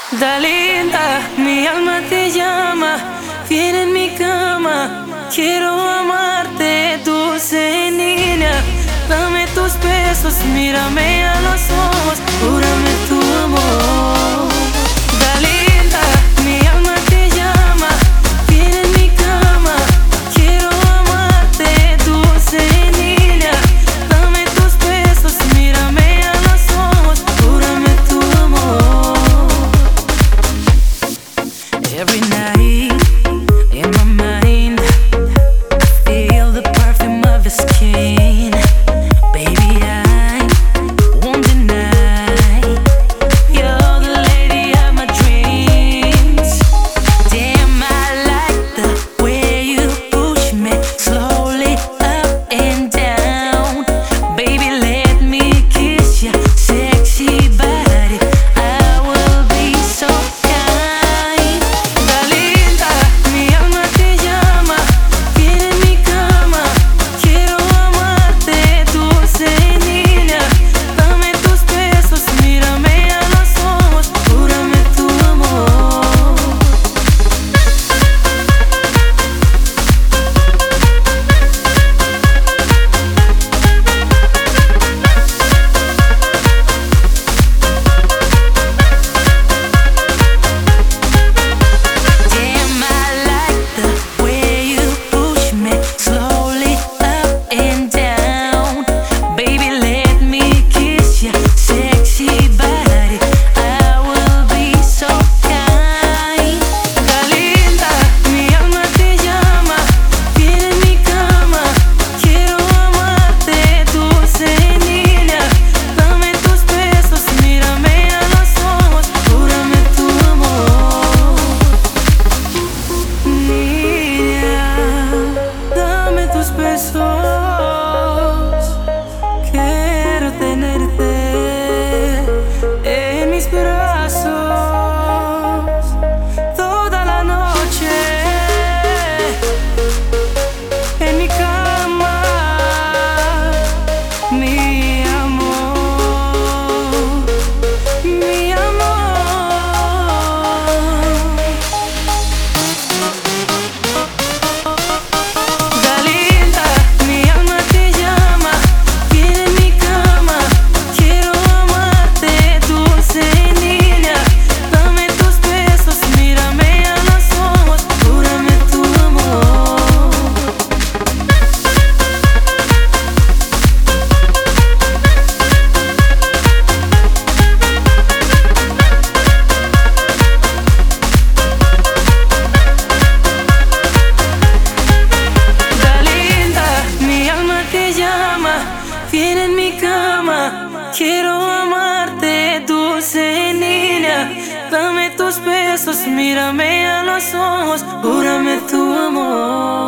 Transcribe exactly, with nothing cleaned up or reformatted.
Dalinda, mi alma te llama, viene en mi cama. Quiero amarte, dulce niña. Dame tus besos, mírame a los ojos, júrame tu amor. Dalinda, mi alma te llama, viene en mi cama. Quiero amarte, dulce niña. Dame tus besos, mírame a los ojos, júrame tu amor. Every night in my mind, I feel the perfume of his skin. Baby, I won't deny, you're the lady of my dreams. Damn, I like the way you push me slowly up and down. Baby, let me kiss your sexy body, I will be so kind. Dalinda, mi alma te llama, viene en mi cama. Quiero amarte, dulce niña. Dame tus besos, mírame a los ojos, júrame tu amor. Damn, I like the way you push me slowly up and down. Baby, let me kiss your sexy body, I will be so kind. Dalinda, mi alma te llama, viene en mi cama. Quiero amarte, dulce niña. Dame tus besos, mírame a los ojos, júrame tu amor. Niña, dame tus besos, quiero tenerte en mis brazos toda la noche, en mi cama, mi amor, mi amor. Dalinda, mi alma te llama, viene en mi cama. Quiero amarte, dulce niña. Dame tus besos, mírame a los ojos, júrame tu amor. Dalinda, mi alma te llama, viene en mi cama. Quiero amarte, dulce niña. Dame tus besos, mírame a los ojos, júrame tu amor.